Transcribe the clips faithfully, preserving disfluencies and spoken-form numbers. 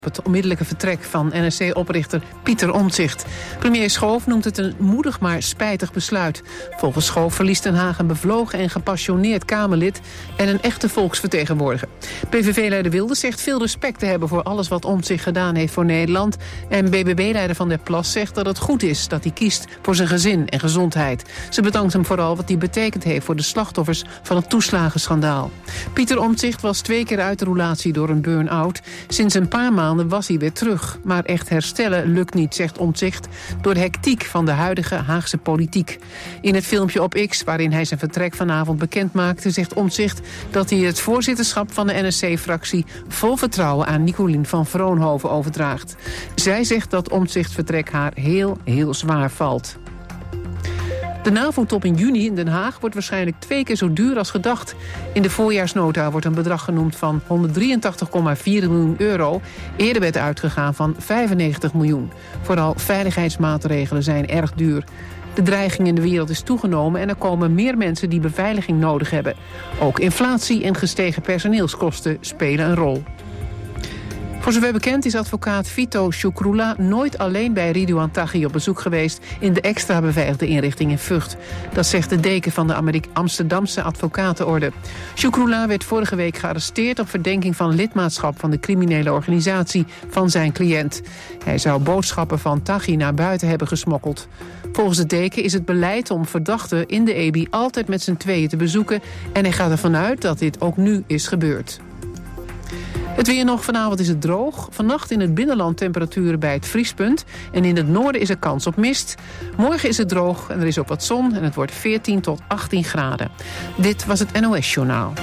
Het onmiddellijke vertrek van N S C-oprichter Pieter Omtzigt. Premier Schoof noemt het een moedig maar spijtig besluit. Volgens Schoof verliest Den Haag een bevlogen en gepassioneerd Kamerlid en een echte volksvertegenwoordiger. P V V-leider Wilders zegt veel respect te hebben voor alles wat Omtzigt gedaan heeft voor Nederland. En B B B-leider Van der Plas zegt dat het goed is dat hij kiest voor zijn gezin en gezondheid. Ze bedankt hem vooral wat hij betekend heeft voor de slachtoffers van het toeslagenschandaal. Pieter Omtzigt was twee keer uit de roulatie door een burn-out. Sinds een paar maanden was hij weer terug. Maar echt herstellen lukt niet, zegt Omtzigt, door de hectiek van de huidige Haagse politiek. In het filmpje op X, waarin hij zijn vertrek vanavond bekend maakte, zegt Omtzigt dat hij het voorzitterschap van de N S C-fractie vol vertrouwen aan Nicolien van Vroonhoven overdraagt. Zij zegt dat Omtzigts vertrek haar heel, heel zwaar valt. De NAVO-top in juni in Den Haag wordt waarschijnlijk twee keer zo duur als gedacht. In de voorjaarsnota wordt een bedrag genoemd van honderddrieëntachtig komma vier miljoen euro. Eerder werd uitgegaan van vijfennegentig miljoen. Vooral veiligheidsmaatregelen zijn erg duur. De dreiging in de wereld is toegenomen en er komen meer mensen die beveiliging nodig hebben. Ook inflatie en gestegen personeelskosten spelen een rol. Voor zover bekend is advocaat Vito Shukroula nooit alleen bij Ridouan Taghi op bezoek geweest in de extra beveiligde inrichting in Vught. Dat zegt de deken van de Amerik- Amsterdamse advocatenorde. Shukroula werd vorige week gearresteerd op verdenking van lidmaatschap van de criminele organisatie van zijn cliënt. Hij zou boodschappen van Taghi naar buiten hebben gesmokkeld. Volgens de deken is het beleid om verdachten in de E B I altijd met z'n tweeën te bezoeken en hij gaat ervan uit dat dit ook nu is gebeurd. Het weer nog, vanavond is het droog. Vannacht in het binnenland temperaturen bij het vriespunt. En in het noorden is er kans op mist. Morgen is het droog en er is ook wat zon en het wordt veertien tot achttien graden. Dit was het N O S-journaal.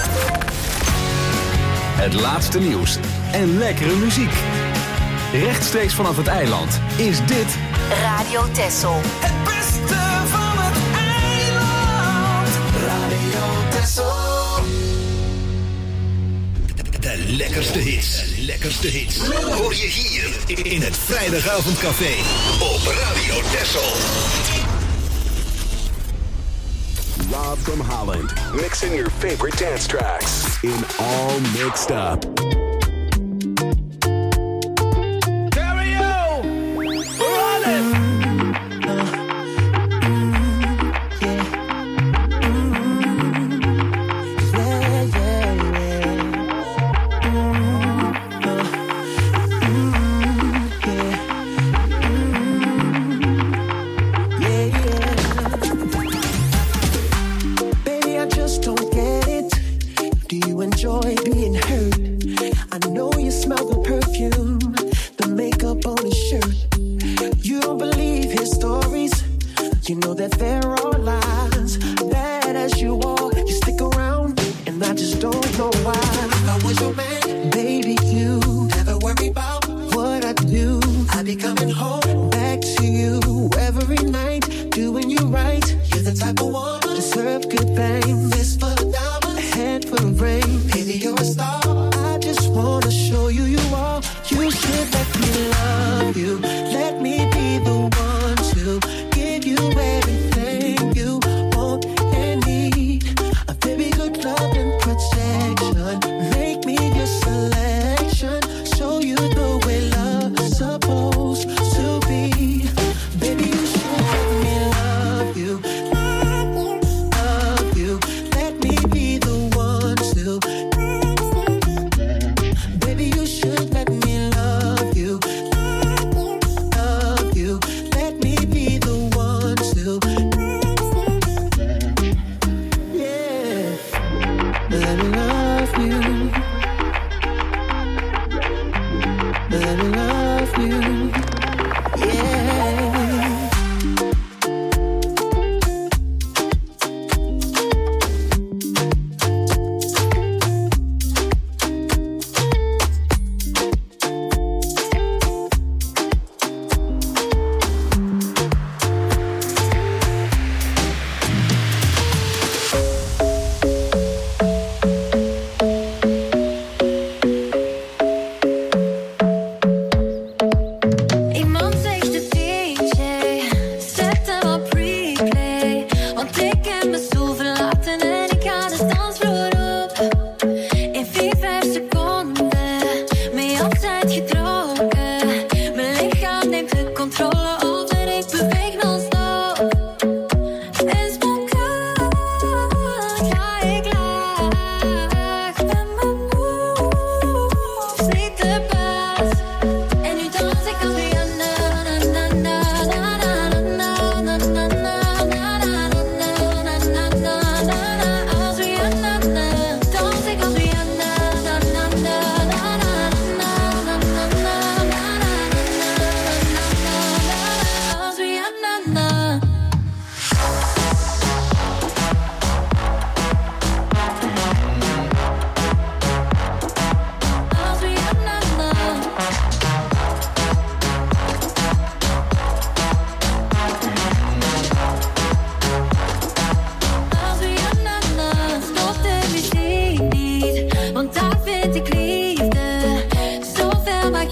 Het laatste nieuws en lekkere muziek. Rechtstreeks vanaf het eiland is dit Radio Texel. Het beste van het eiland. Radio Texel. De lekkerste hits, de lekkerste hits. Hoor je hier in het Vrijdagavondcafé op Radio Texel. Rob from Holland, mixing your favorite dance tracks in All Mixed Up.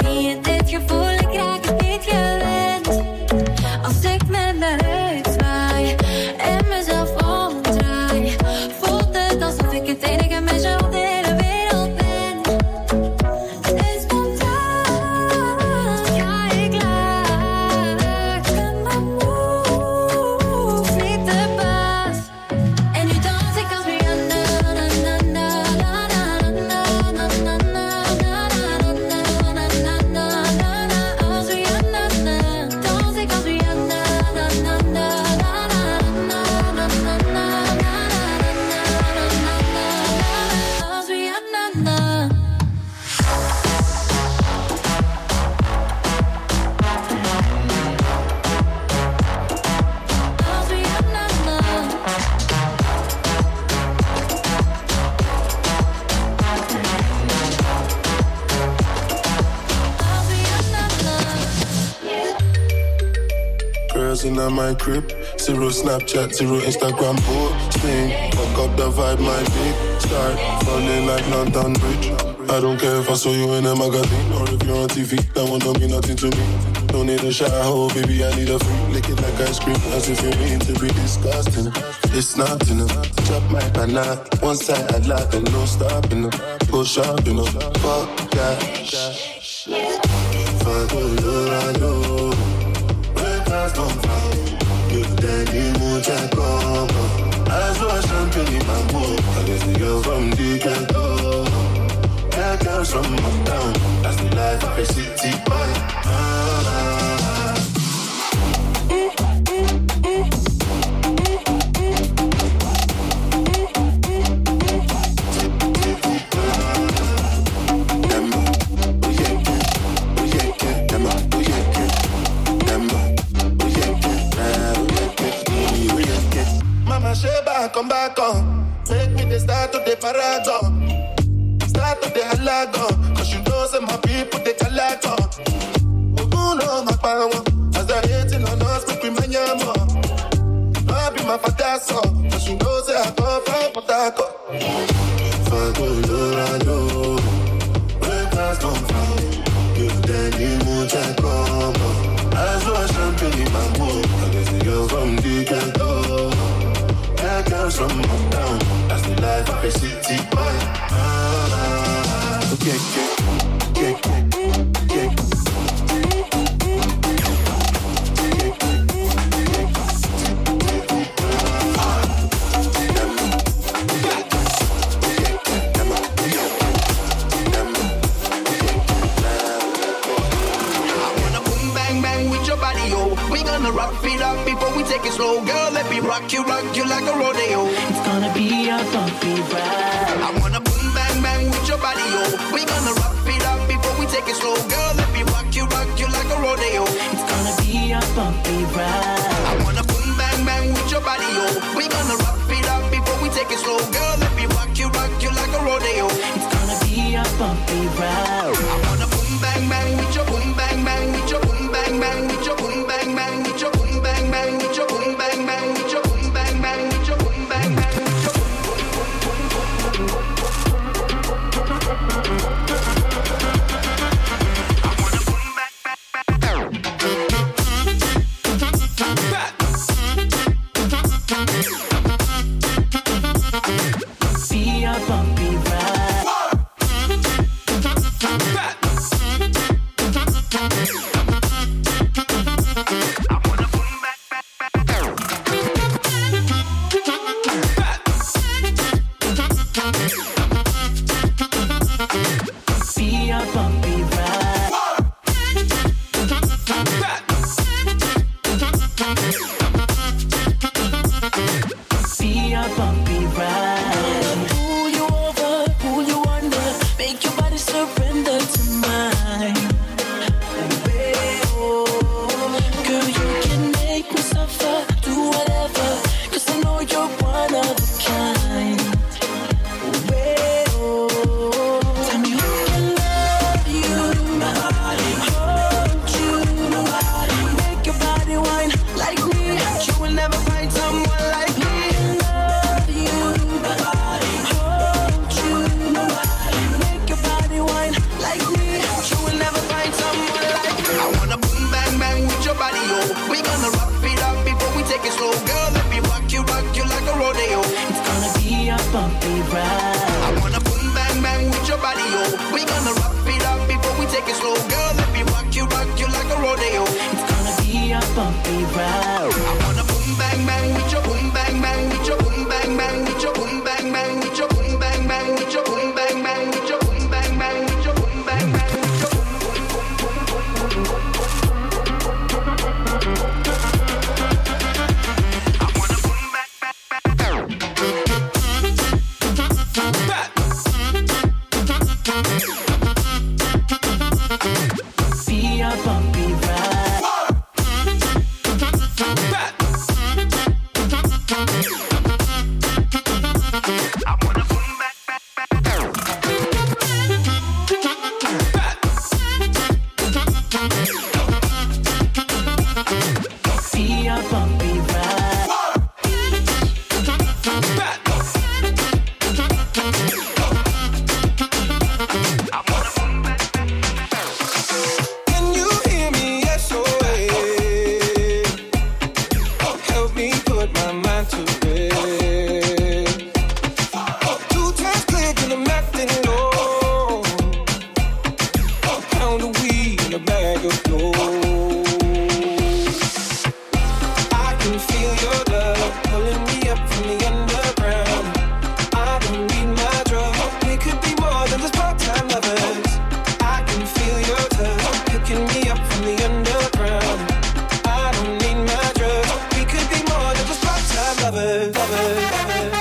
niet dit gevoel, ik raak het niet gewend. Als ik met mijn rug zwaai en mezelf omdraai, voelt het alsof ik het enige meisje op de hele wereld ben. En spontaan ga ik lachen, maar move niet te pas. En nu dans ik als Rihanna, na na na na na na na na na na na als Rihanna, dans ik als Rihanna, na na na na na na na als Rihanna. Girls in my crib, zero Snapchat, zero Instagram posting. Fuck up the vibe, my big start falling like London Bridge. I don't care if I saw you in a magazine or if you're on T V, that one don't mean nothing to me. Don't need a shower, oh baby, I need a free. Lick it like ice cream, as if you mean to be disgusting. It's not enough, chop my banana. One side I like and no stopping. Go shopping, you know. Fuck that. Fuck Colorado. Breakfast on fire. You daddy mucha como. I saw champagne in my mood. I guess the girl from the ghetto. That girl's from uptown. That's the life of a city boy. Ah. Mama Sheba, come back on. Make me the start of the paragon. Start of the halagon. Cause you know some my people they calagon. Oh no, my power. As they're hating on us, make me mania more. I be my father's son. Cause you know say I come from Potako. Fuck Colorado. Breakfast on fire. You daddy mucha como. I saw champagne in my mood. I guess the girl from the ghetto. That girl's from uptown. That's the life of a city boy. Ah, okay, okay, okay, okay. Rock it up before we take it slow. Girl, let me rock you, rock you like a rodeo. It's gonna be a bumpy ride. I wanna boom, bang, bang with your body, yo. We gonna rock it up before we take it slow. Girl, let me rock you, rock you like a rodeo. It's gonna be a bumpy ride. I wanna boom, bang, bang with your body, yo. We gonna rock it up before we take it slow. Girl, let me rock you, rock you like a rodeo. It's gonna be a bumpy ride. I wanna boom, bang, bang with your boom, bang, bang with your boom, bang, bang with your boom, bang, bang with your boom, bang, bang with your boom, bang, bang with your boom, bang, bang with your boom, bang, bang with your boom, boom, boom, boom, boom, boom. I wanna boom, bang, bang, bang. Be a bumpy ride. bumpy ride. I wanna boom bang bang with your boom bang bang with your boom bang bang with your boom bang bang with your boom bang bang with your boom bang bang with your boom bang bang with your boom bang bang with your boom boom boom boom boom boom boom boom. I wanna boom bang bang bang. Be a bumpy ride. I wanna boom bang bang bang. Be a bumpy ride. Can you hear me? S O S. Help me put my mind to rest. Two times click and I'm acting low. A pound of weed and a bag of gold. I can feel your love pulling me up from the underground. I don't need my drug. We could be more than just part-time lovers. I can feel your touch picking me up from the underground. I don't need my drug. We could be more than just part-time lovers. lovers, lovers.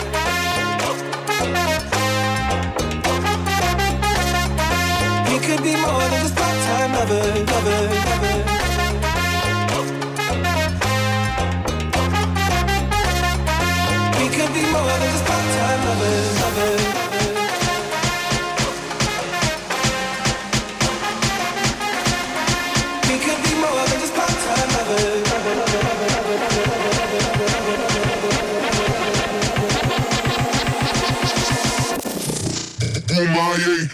We could be more than just part-time lovers. lovers, lovers. We could be more than just part-time lovers, lovers, lovers. We could be more than just part-time lovers, lovers, lovers, lovers, lovers, lovers, lovers, lovers.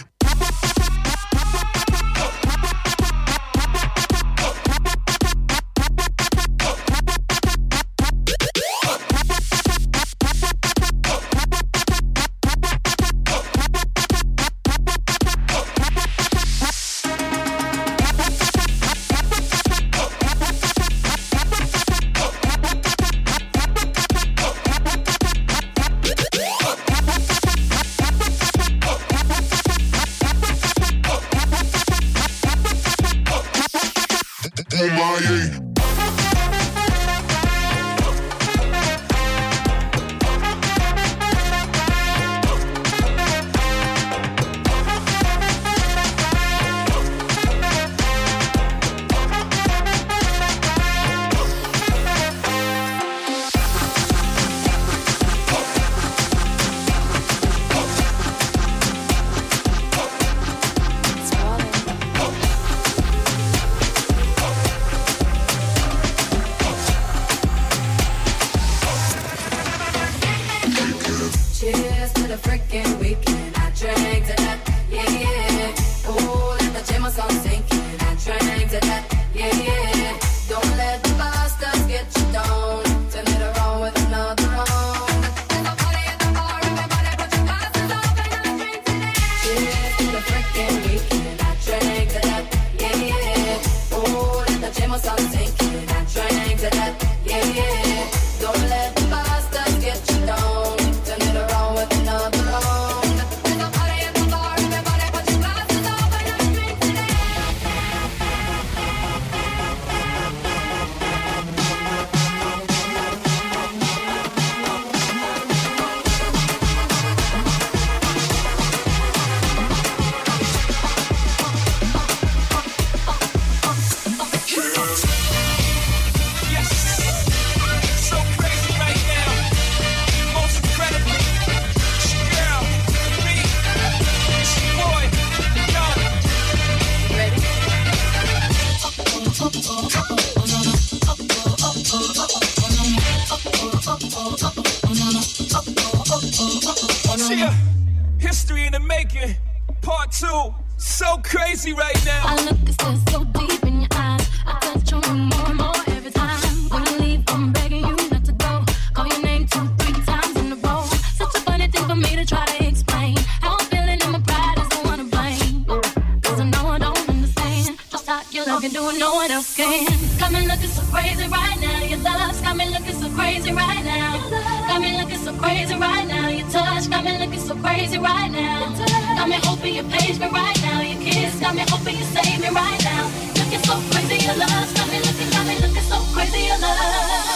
Cheers to the freaking weekend. I drank to that, yeah, yeah. Oh, let the jam song sinking. I drank to that, yeah, yeah. Don't let the bastards get you down. Turn it around with another round. There's a party at the bar, everybody put your glasses up and I drink to that. Cheers to the freaking weekend. I drank to that, yeah, yeah. Oh, let the jam song sinking. I drank to that, yeah, yeah. Don't let the bastards get you down. Turn it around with another round. There's a party at the bar, everybody put your glasses up and I drink to that. So crazy right now. Most incredibly. It's your girl, me. It's your boy, yo. Ready? See ya. History in the making. Part two. So crazy right now. I look and stare so deep in your eyes. I touch on you more and more every time. When you leave, I'm begging you not to go. Call your name two, three times in a row. Such a funny thing for me to try to explain. How I'm feeling and my pride is the one to blame. Cause I know I don't understand just how you love can do what no one else can. Got me looking so crazy right now. Your love's got me looking so crazy right now. Got me looking so crazy right now. Your touch got me looking so crazy right now. Got me hoping you page me right now. Your kiss got me hoping you save me right now. Looking so crazy, your love's got me looking, got me looking so crazy, your love.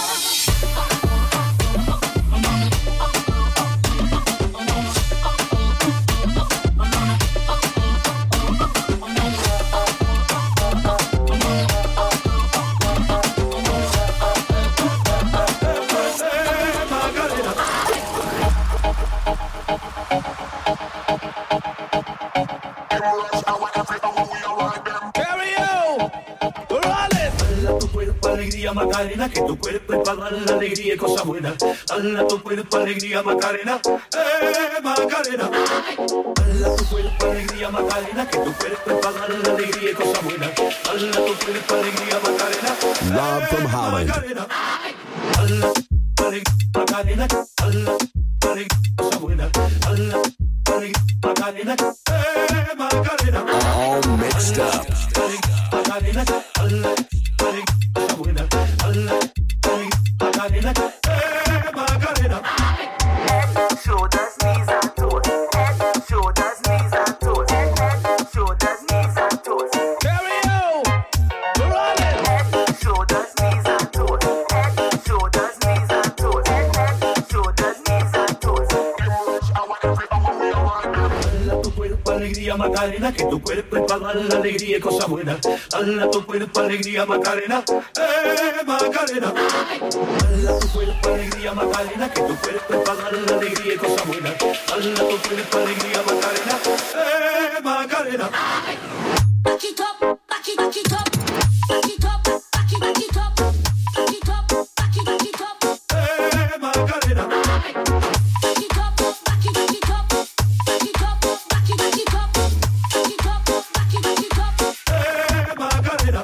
Macarena, que tu cuerpo es para dar la alegría y cosas buenas. Dale tu cuerpo alegría, Macarena, eh, Macarena. Dale tu cuerpo alegría, Macarena, que tu cuerpo es para dar la alegría y cosas buenas. Dale tu cuerpo alegría, Macarena, eh, Rob from Holland. Macarena. Dale Macarena, dale cosas buenas. Dale Macarena, eh, Macarena. All mixed up. Macarena, dale cosas buenas. Macarena, eh, Macarena. Head, shoulders, knees and toes. Head, shoulders, knees and toes. Head, shoulders, knees and toes. Stereo, roll it. Head, shoulders, knees and toes. Head, shoulders, knees and toes. Head, shoulders, knees and toes. Dale tu cuerpo alegría, Macarena, que tu cuerpo es para dar la alegría y cosas buenas. Dale tu cuerpo alegría, Macarena, eh, Macarena. Dale tu cuerpo alegría, Macarena, que tu cuerpo es para dar la alegría y cosas buenas. Dale tu cuerpo alegría, Macarena, eh, Macarena. Back it up, back it, back it up, back it up, back it, back it up, back it up, back it, back it up, Eh, Macarena. back it up, back it, back it up, back it up, back it, back it up, back it up, back it, back it up. Eh, Macarena.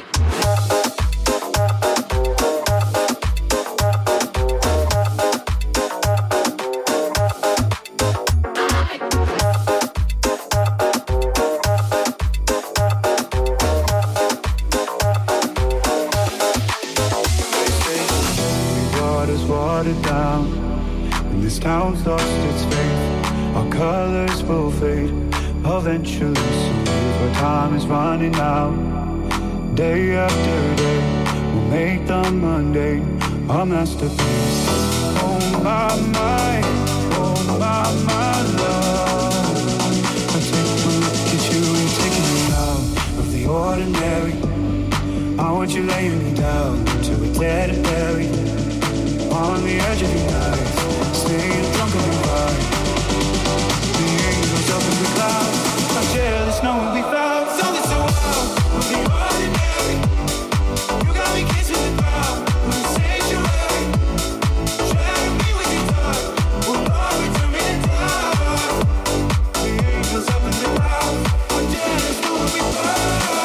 Water's watered down, and this town's lost its faith. Our colors will fade eventually, so if our time is running out, day after day, we'll make the mundane a masterpiece. Oh my, my, oh my, my love, I take a look at you and taking me out of the ordinary. I want you laying me down to a dead and buried on the edge of your knife, staying drunk on your ride. The angels up in the clouds, I share the snow and we found something so wild. The ordinary, you got me kissing the ground. When you sanctuary, shadow me with your touch. Will Lord return me to dust? The angels up in the clouds, I share the snow and we found.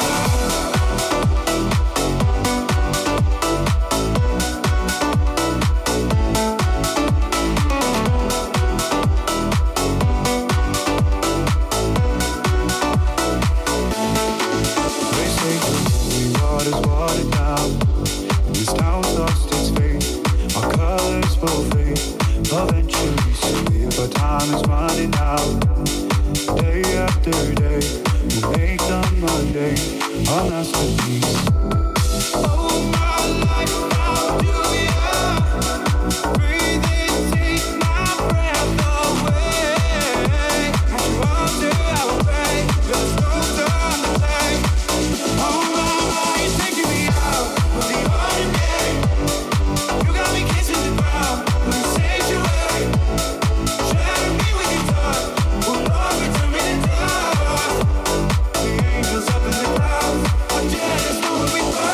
Eventually, so if our time is running out, day after day, we'll make the Monday a masterpiece. Oh, my life, how do you breathe in, take my breath away? As you alter our way, the strokes on the flame. Oh, my, my, you're taking me out of the ordinary. You got me kissing the ground. Sanctuary, shadow me with your touch. Will Lord return me to dust? The angels up in the clouds, are jealous for what we find.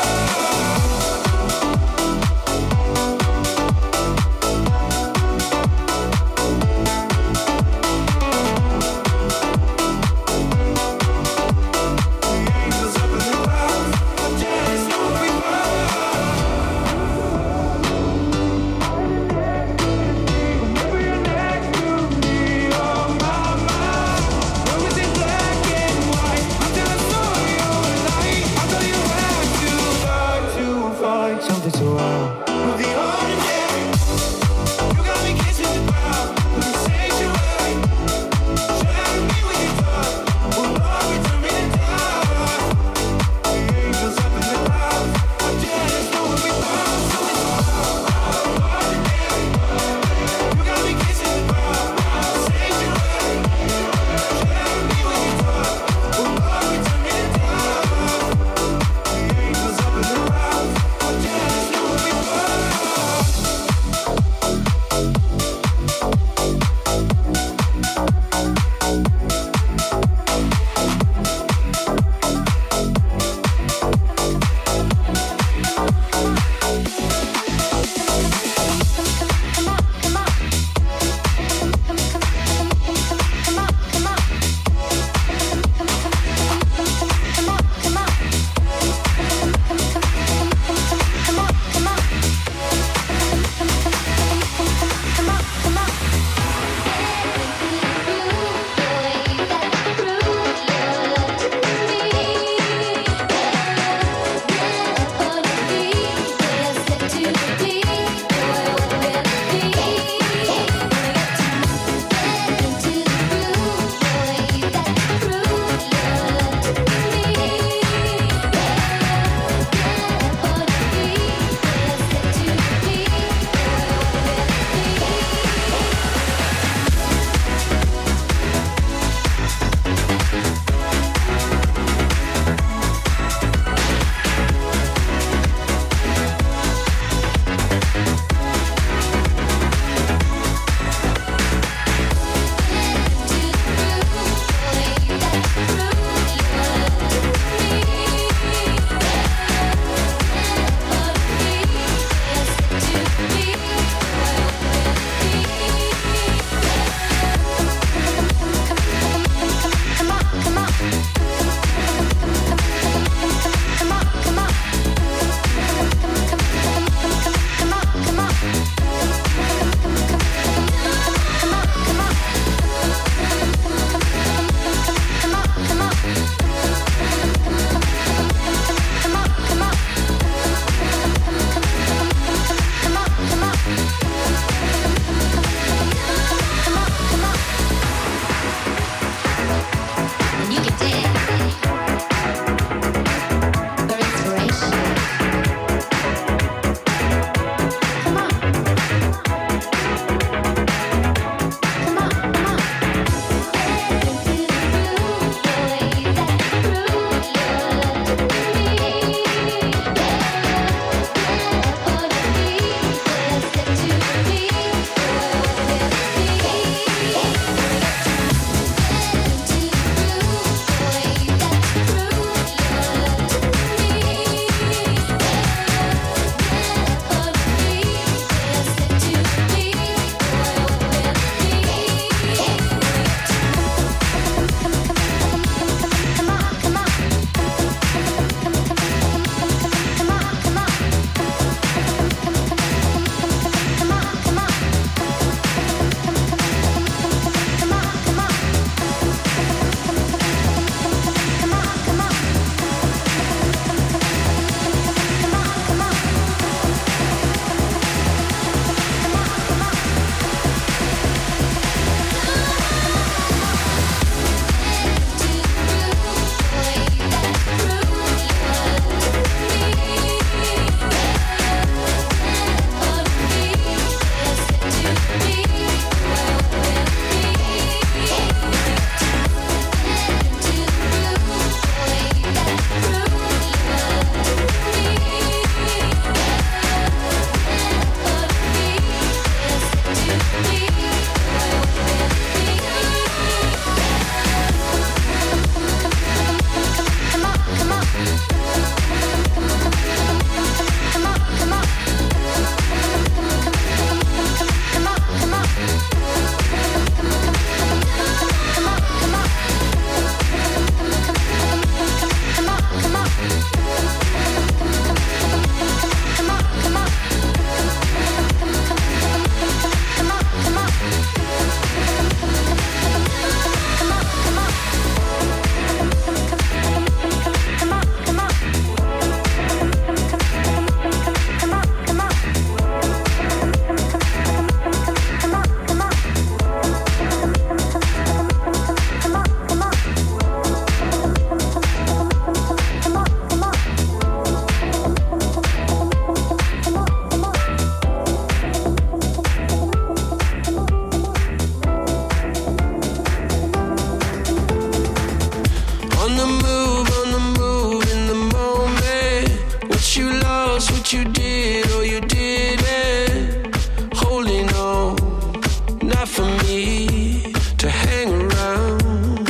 what you did or you didn't. Holding on, not for me to hang around.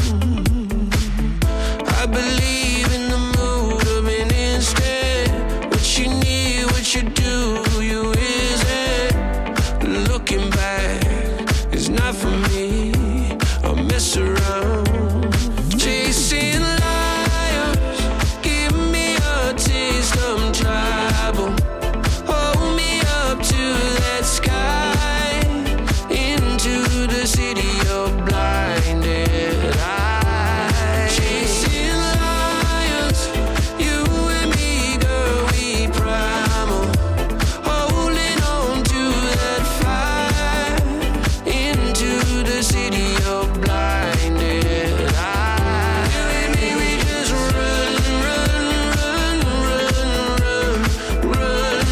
I believe in the mood of an instant. What you need, what you do, you isn't. Looking back is not for me. I'll mess around. Chasing liars, give me a taste of trouble. Hold me up to that sky, into the city of blinded eyes. Chasing lions, you and me, girl, we primal. Holding on to that fire, into the city of blinded eyes. You and me, we just run, run, run, run, run, run,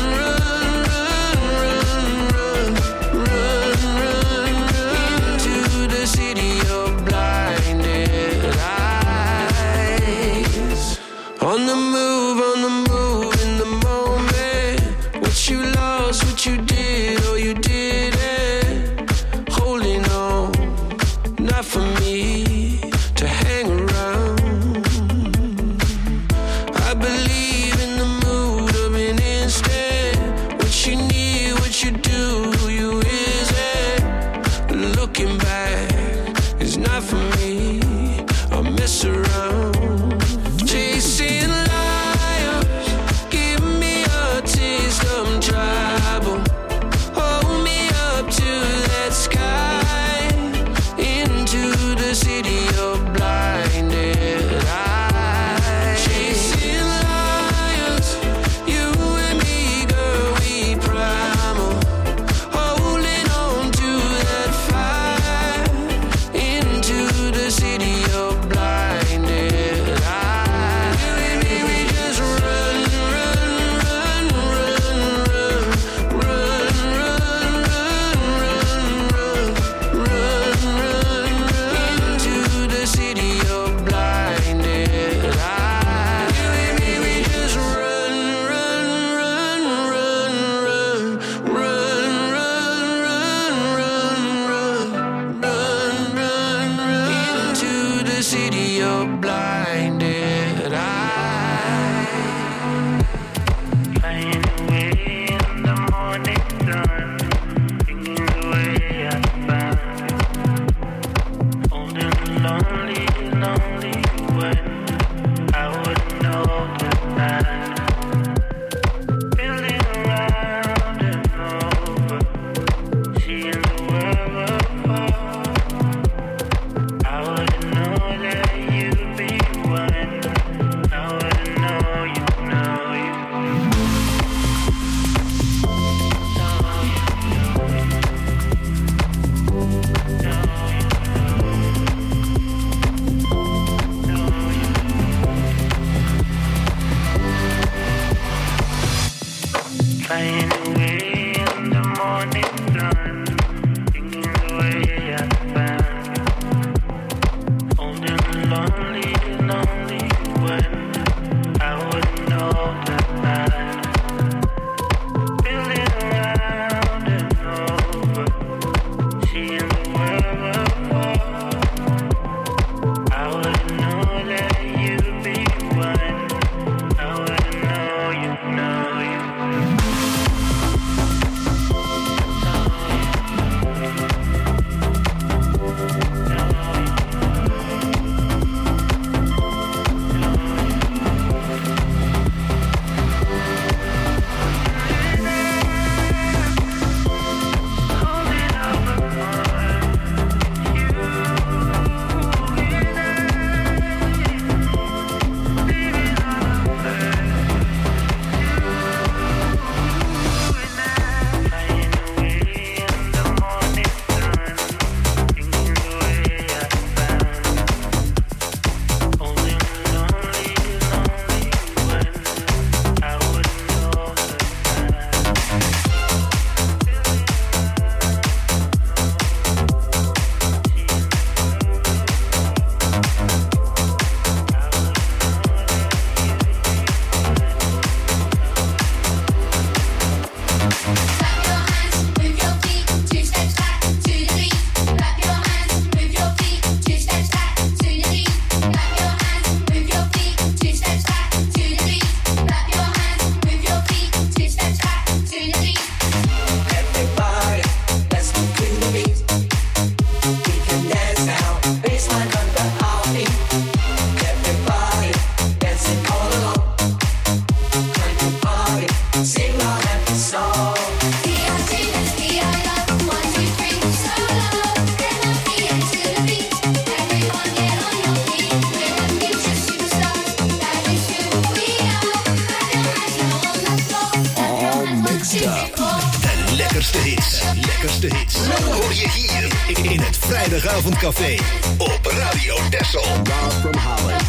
run, run, run, run, into the city of blinded eyes. On the move, on the move, in the moment. What you lost, what you did or you didn't. Holding on, not for me to hang around. I believe in the mood of an instant. What you need, what you do, you isn't. Looking back is not for me. I'll mess around. Chasing liars, give me a taste of trouble. Hold me up to that sky, into the city of blinded eyes. Chasing liars. lekkerste hits. Lekkerste hits. Hoor je hier in het Vrijdagavondcafé op Radio Texel. Rob from Holland.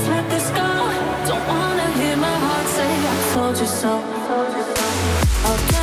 told you so. Okay.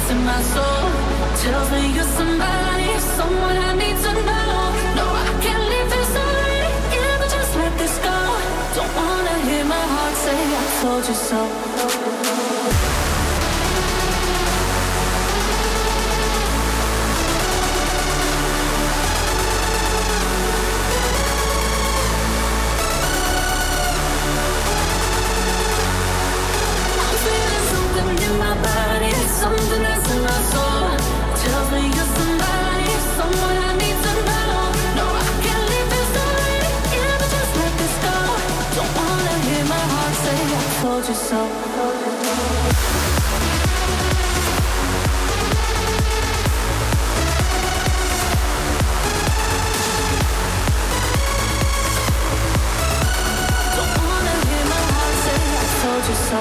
that's in my soul tells me you're somebody, someone I need to know. No, I can't leave this already. Yeah, but just let this go. Don't wanna hear my heart say I told you so. Something that's in my soul tells me you're somebody, someone I need to know. No, I can't leave this already. Yeah, but just let this go. Don't wanna hear my heart say I told you so. Don't wanna hear my heart say I told you so.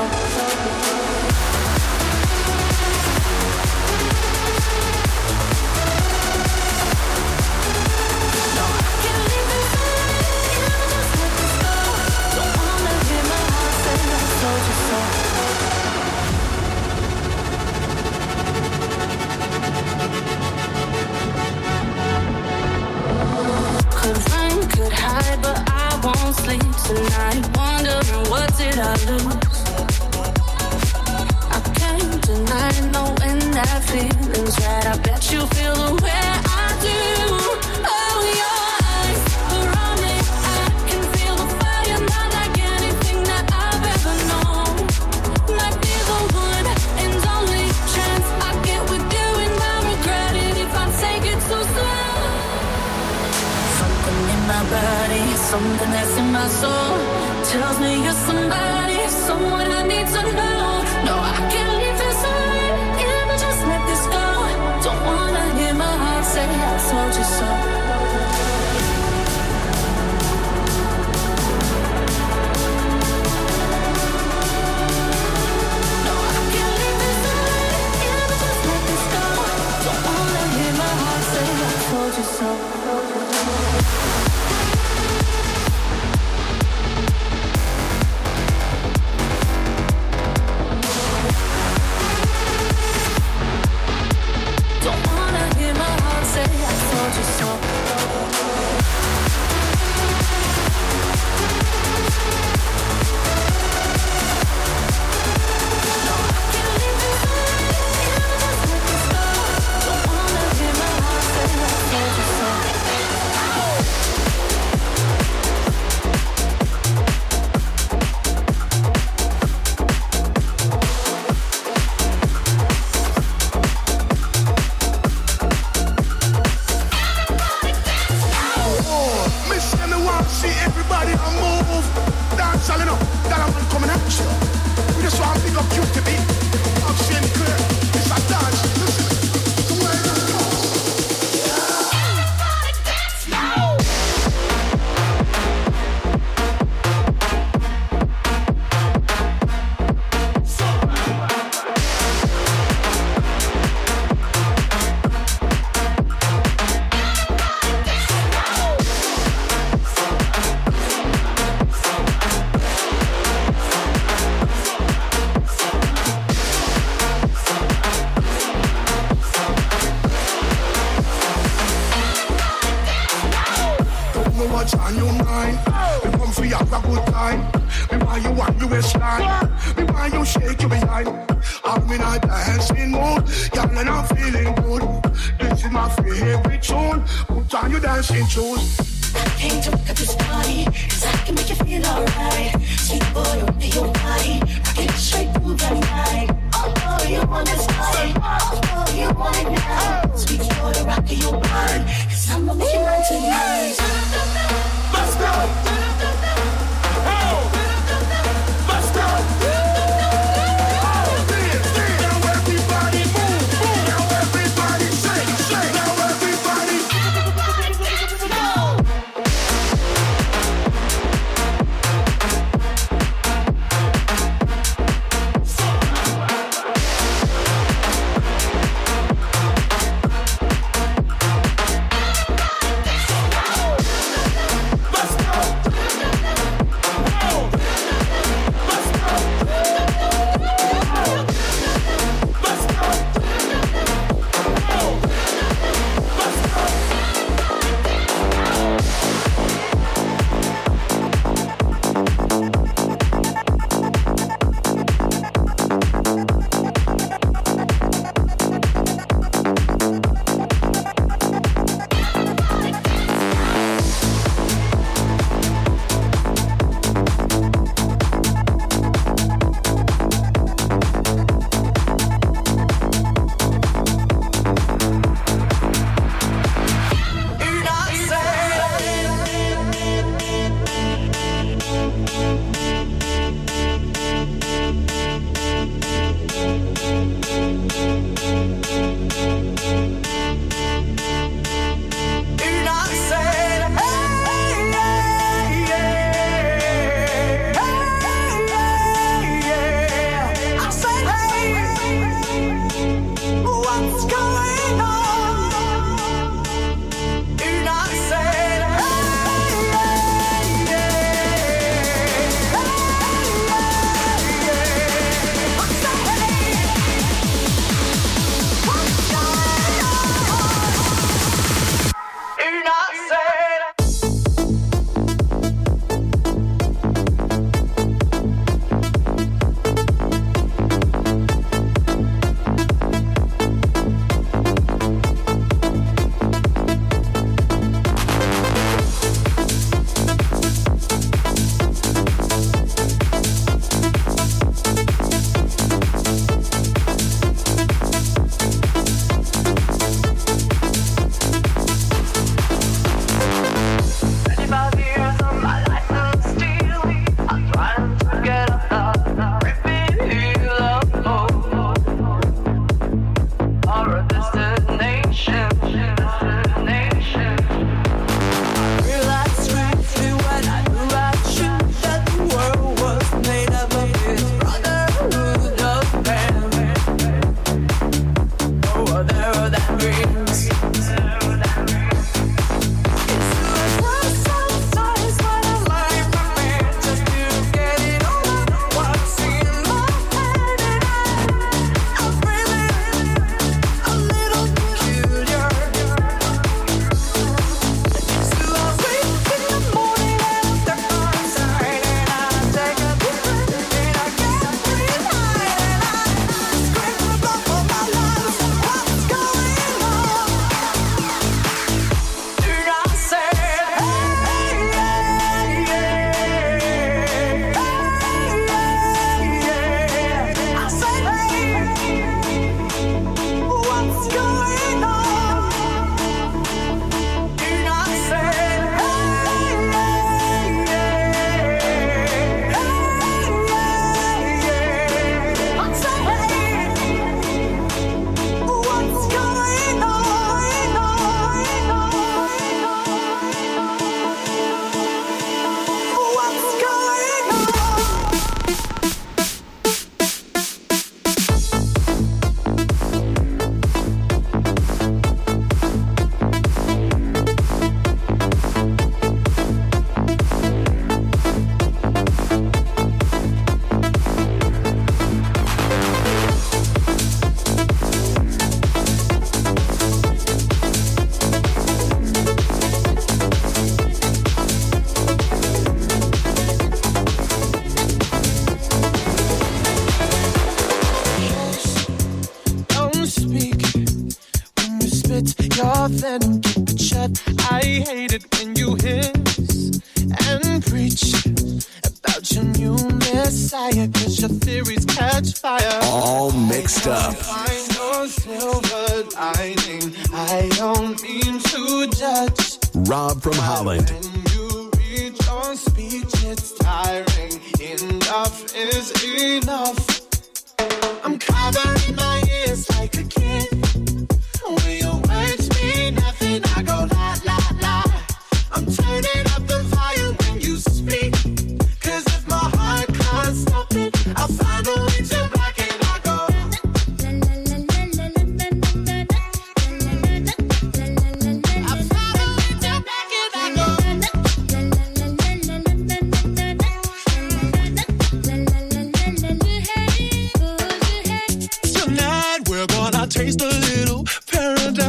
But I won't sleep tonight, wondering what did I lose. I can't deny knowing that feeling's right. I bet you feel the way I do. Oh, your eyes are on me. I can feel the fire, not like anything that I've ever known. Might be the one and only chance I get with you, and I regret it if I take it too slow. Something in my body, something that's in my soul tells me you're somebody, someone I need to know. No, I can't leave this already. Yeah, but just let this go. Don't wanna hear my heart say I told you so. No, I can't leave this already. Yeah, but just let this go. Don't wanna hear my heart say I told you so. Messiah, cause your theories catch fire. All mixed up. Find your silver lining. I don't mean to judge. Rob from Holland. When you read your speech, it's tiring. Enough is enough. I'm covering my ears like a kid. When your words mean nothing, I go la la la. I'm turning up the volume when you speak. Cause if my heart can't stop it, I'll find a way to black it. I go. I'll find a way to black it. I go. Tonight we're gonna taste a little paradise.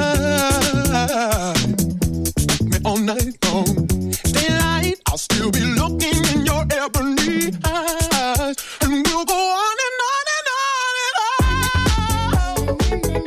Me all night long. Daylight, I'll still be looking in your ebony eyes, and we'll go on and on and on and on.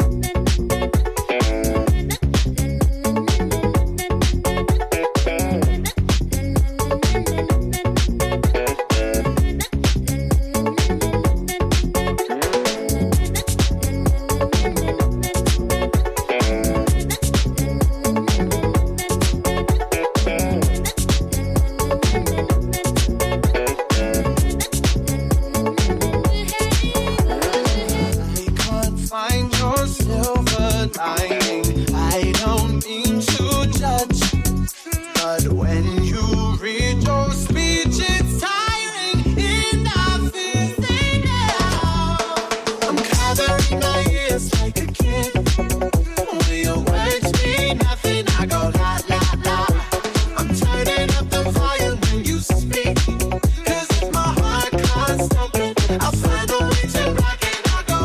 Find your silver lining. I don't mean to judge, but when you read your speech, it's tiring. Enough is enough. I'm covering my ears like a kid. When your words mean nothing, I go la la la. I'm turning up the volume when you speak. Cause if my heart can't stop it, I'll find a way to block it. I go.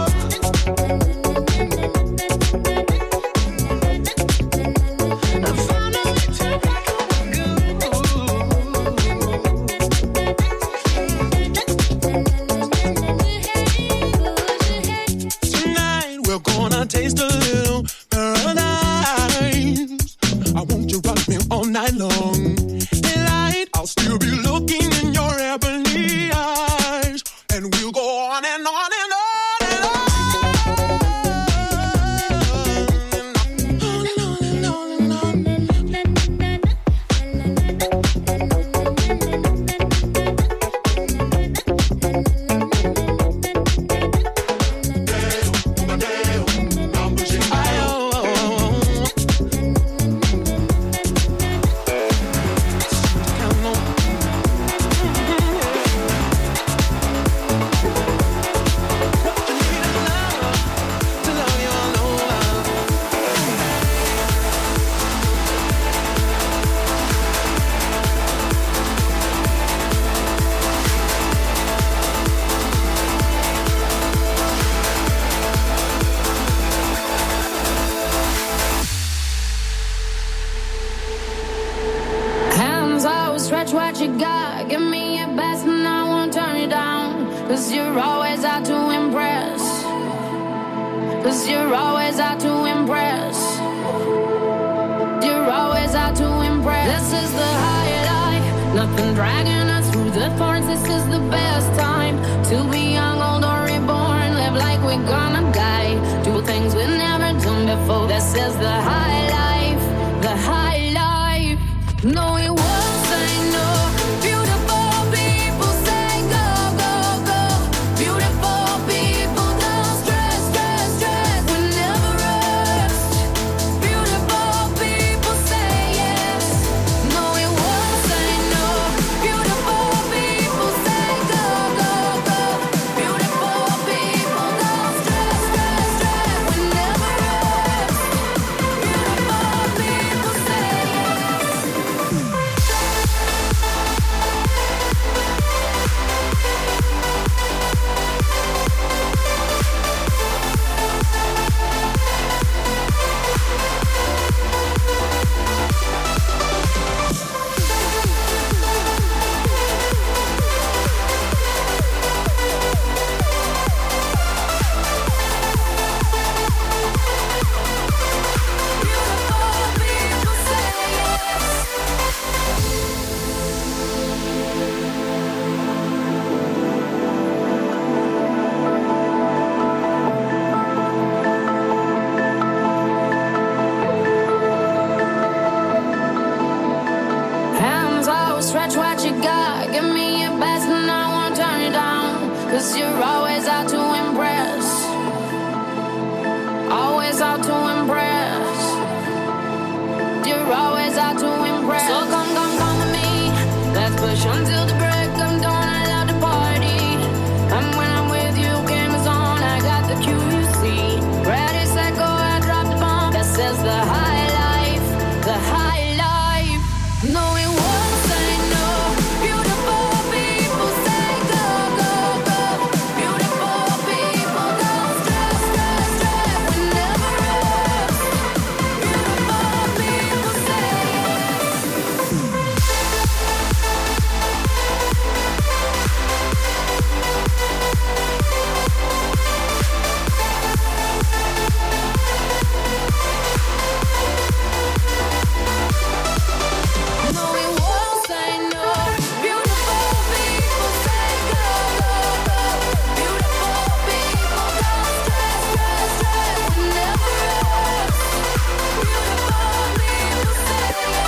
Tonight we're gonna taste a little paradise. I want you rock me all night long. Daylight, I'll still be looking in your ebony eyes, and we'll go on and on and on and on. On and on and on and on. Ay, oh, oh, oh. Count on. What you need is love to love you all over. Hands outstretched, what you got? Give me your best and I won't turn it down. Cause you're always out to impress. Cause you're always out to impress. You're always out to impress. This is the high life. Nothing dragging us through the thorns. This is the best time to be young, old, or reborn. Live like we're gonna die. Do things we've never done before. This is the high life. The high life. No, it won't say no. Beautiful people say go, go, go. Beautiful people don't stress, stress, stress. We never rest. Beautiful people say yes. No, it won't say no. Beautiful people say 'cause you're always out to impress. Always out to impress. You're always out to impress. So come, come, come with me. Let's push until the break of dawn. I love the party. And when I'm with you, game is on. I got the Q C. Ready, set, go, I drop the bomb. That says the high life, the high life. No, it won't say no. Beautiful people say go, go, go. Beautiful people don't stress, stress, stress. We never rest. Beautiful people say no, we won't say no. Beautiful people say go, go, go. Beautiful people don't stress, stress, stress. We never rest. Beautiful people say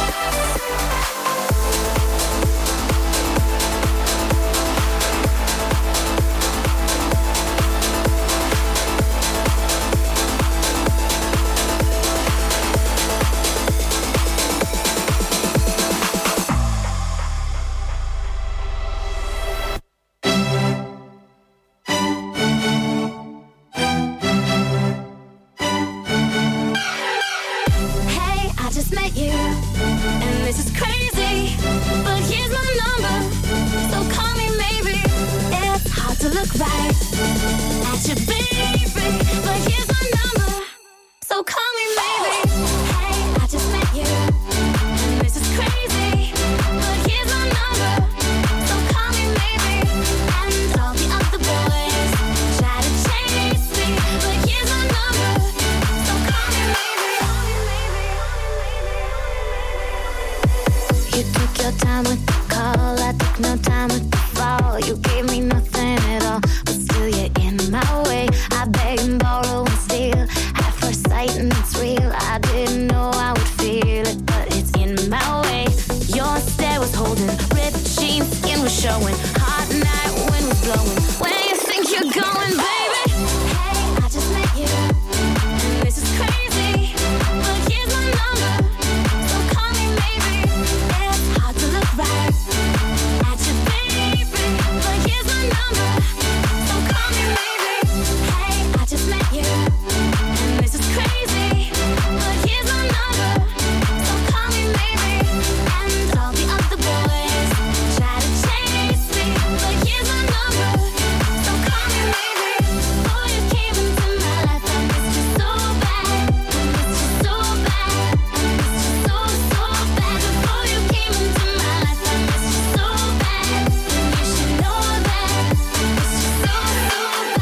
hey, I just met you, and this is crazy, but here's my number, so call me maybe. It's hard to look right at your baby, but here's my number, so call me maybe. Hey, I just met you, and this is crazy, but here's my number, so call me maybe. And all the other boys try to chase me, but here's my number, so call me maybe. You took your time with the call, I took no time with the fall. You gave me nothing at all, but still you're in my way. I beg and borrow and steal, at first sight and it's real. I didn't know I would feel it, but it's in my way. Your stare was holding, ripped jeans, skin was showing. Hot night, wind was blowing. Where you think you're going, baby? Hey, I just met you, and this is crazy, but here's my number, so call me maybe. It's hard to look right at your baby, but here's my number, so call me maybe. Hey, I just met you, and this is crazy, but here's my number, so call me maybe. And all the other boys try to chase me, but here's my number, so call me maybe. Before you came into my life, I missed you so bad, I missed you so bad, I missed you so, so bad. Before you came into my life, I missed you so bad, and you should know that. I missed you so, so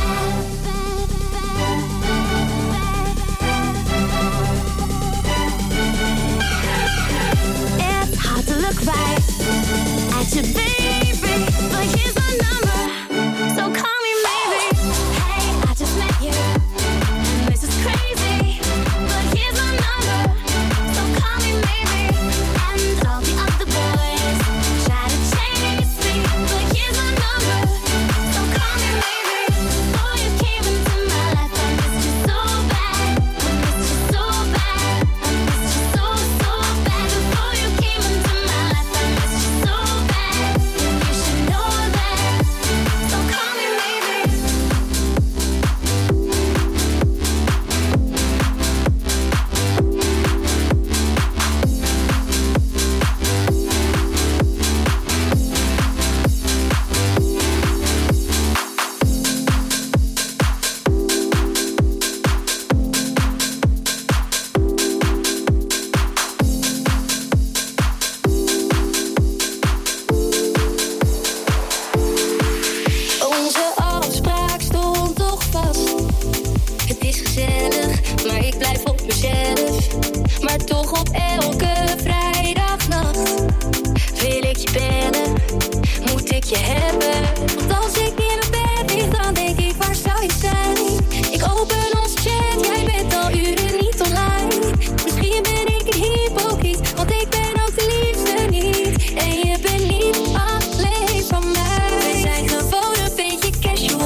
bad. It's hard to look right at your baby, but here's my number, so call me maybe. Hey, I just met you, and this is crazy, but here's my number, so call me maybe. And all the other boys try to chase me, but here's my number, so call me maybe. Before you came into my life, I missed you so bad, I missed you so bad, I missed you so, so bad. Before you came into my life, I missed you so bad, and you should know that, so call me maybe. Onze afspraak stond toch vast. Het is gezellig, maar ik blijf op mezelf. Maar toch op elke vrijdagnacht wil ik je bellen, moet ik je hebben. Want als ik in mijn bed lig, dan denk ik, waar zou je zijn? Ik open ons chat, jij bent al uren niet online. Misschien ben ik een hypocriet, want ik ben ook de liefste niet. En je bent niet alleen van mij. We zijn gewoon een beetje casual.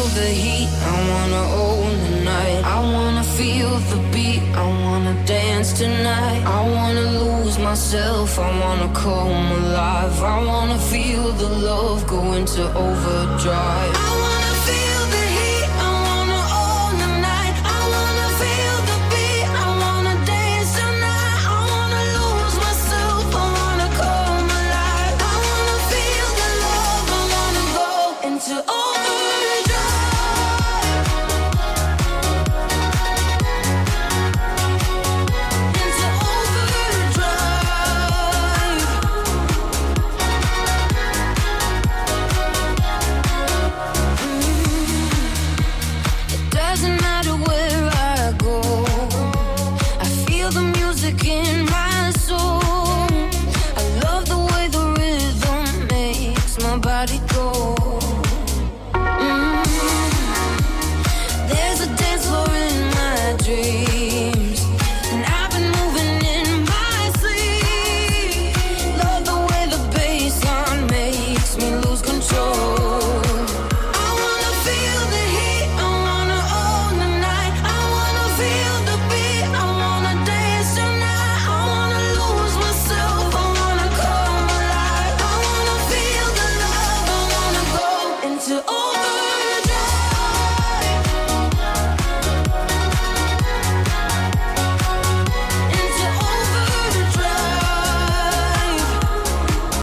the heat, I wanna own the night. I wanna feel the beat, I wanna dance tonight. I wanna lose myself, I wanna come alive. I wanna feel the love go into overdrive. I wanna feel the heat, I wanna own the night. I wanna feel the beat, I wanna dance tonight. I wanna lose myself, I wanna come alive. I wanna feel the love, I wanna go into overdrive. In my soul, I love the way the rhythm makes my body